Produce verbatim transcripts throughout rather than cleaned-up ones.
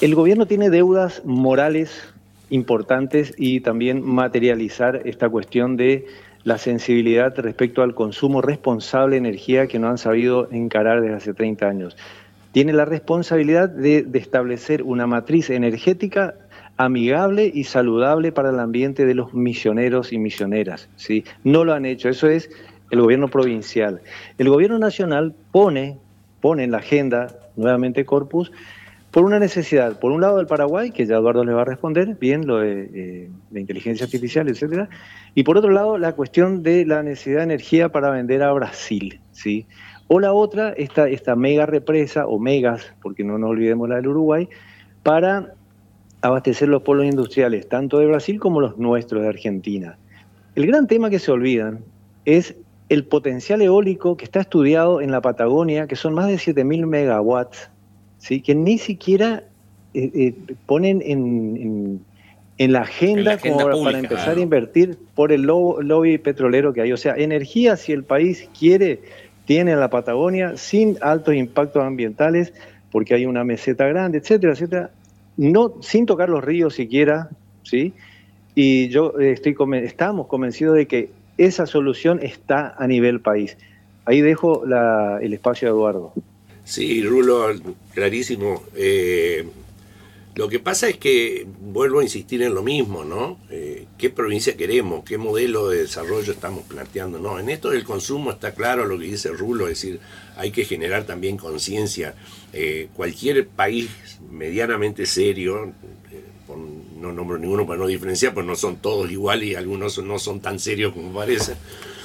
El gobierno tiene deudas morales importantes y también materializar esta cuestión de la sensibilidad respecto al consumo responsable de energía que no han sabido encarar desde hace treinta años. Tiene la responsabilidad de, de establecer una matriz energética amigable y saludable para el ambiente de los misioneros y misioneras, ¿sí? No lo han hecho, eso es el gobierno provincial. El gobierno nacional pone, pone en la agenda, nuevamente Corpus, por una necesidad, por un lado del Paraguay, que ya Eduardo le va a responder, bien, lo de eh, la inteligencia artificial, etcétera, y por otro lado la cuestión de la necesidad de energía para vender a Brasil, ¿sí? O la otra, esta, esta mega represa, o megas, porque no nos olvidemos la del Uruguay, para abastecer los polos industriales, tanto de Brasil como los nuestros de Argentina. El gran tema que se olvidan es el potencial eólico que está estudiado en la Patagonia, que son más de siete mil megawatts, ¿sí? Que ni siquiera eh, eh, ponen en, en, en, la agenda, en la agenda como pública, para empezar claro. a invertir por el lobby petrolero que hay. O sea, energía, si el país quiere, tiene en la Patagonia, sin altos impactos ambientales, porque hay una meseta grande, etcétera, etcétera, no, sin tocar los ríos siquiera, ¿sí? Y yo estoy estamos convencidos de que esa solución está a nivel país. Ahí dejo la, el espacio a Eduardo. Sí, Rulo, clarísimo. Eh, lo que pasa es que vuelvo a insistir en lo mismo, ¿no? Eh, ¿Qué provincia queremos? ¿Qué modelo de desarrollo estamos planteando? No, en esto del consumo está claro lo que dice Rulo, es decir, hay que generar también conciencia. Eh, cualquier país medianamente serio, eh, por, no nombro ninguno para no diferenciar, pues no son todos iguales y algunos no son tan serios como parece,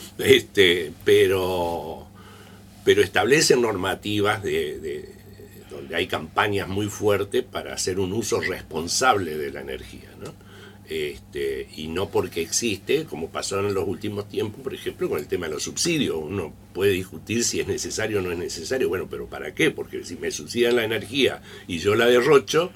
este, pero... pero establecen normativas de, de, donde hay campañas muy fuertes para hacer un uso responsable de la energía, ¿no? Este, y no porque existe, como pasó en los últimos tiempos, por ejemplo, con el tema de los subsidios. Uno puede discutir si es necesario o no es necesario. Bueno, pero ¿para qué? Porque si me subsidian la energía y yo la derrocho,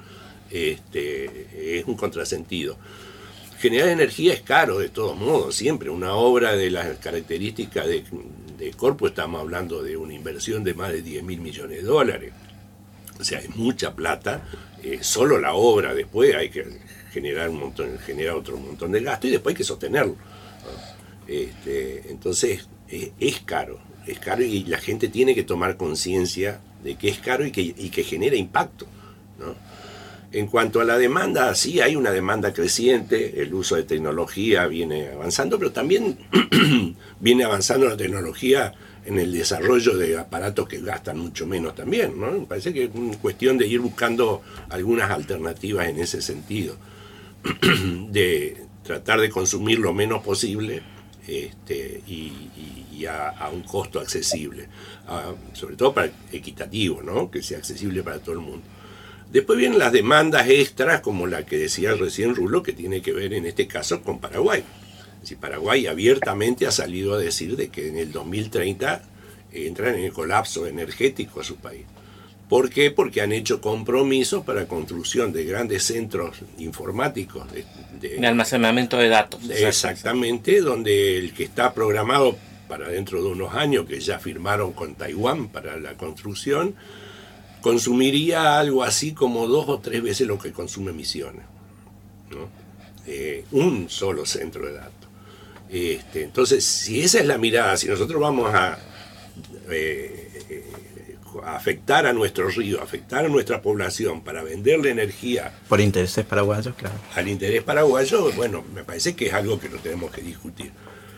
este, es un contrasentido. Generar energía es caro, de todos modos, siempre. Una obra de las características de, de Corpus, estamos hablando de una inversión de más de diez mil millones de dólares. O sea, es mucha plata. Eh, solo la obra, después hay que generar un montón, generar otro montón de gasto y después hay que sostenerlo. Este, entonces, eh, es caro, es caro y la gente tiene que tomar conciencia de que es caro y que, y que genera impacto, ¿no? En cuanto a la demanda, sí hay una demanda creciente, el uso de tecnología viene avanzando, pero también viene avanzando la tecnología en el desarrollo de aparatos que gastan mucho menos también, ¿no? Me parece que es una cuestión de ir buscando algunas alternativas en ese sentido, de tratar de consumir lo menos posible este, y, y, y a, a un costo accesible, a, sobre todo para equitativo, ¿no? Que sea accesible para todo el mundo. Después vienen las demandas extras, como la que decía recién Rulo, que tiene que ver en este caso con Paraguay. Si Paraguay abiertamente ha salido a decir de que en el dos mil treinta entran en el colapso energético a su país. ¿Por qué? Porque han hecho compromisos para construcción de grandes centros informáticos. De, de, de almacenamiento de datos. De, exactamente, donde el que está programado para dentro de unos años, que ya firmaron con Taiwán para la construcción, consumiría algo así como dos o tres veces lo que consume Misiones, ¿no? Eh, un solo centro de datos. Este, entonces, si esa es la mirada, si nosotros vamos a, eh, eh, a afectar a nuestro río, afectar a nuestra población para venderle energía... Por intereses paraguayos, claro. Al interés paraguayo, bueno, me parece que es algo que lo tenemos que discutir.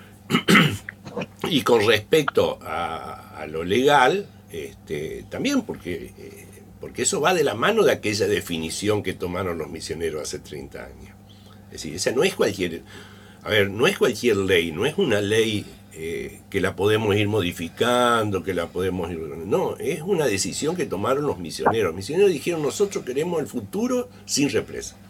Y con respecto a, a lo legal... Este, también porque, eh, porque eso va de la mano de aquella definición que tomaron los misioneros hace treinta años. Es decir, esa no es cualquier, a ver, no es cualquier ley, no es una ley eh, que la podemos ir modificando, que la podemos ir... No, es una decisión que tomaron los misioneros. Los misioneros dijeron, nosotros queremos el futuro sin represa.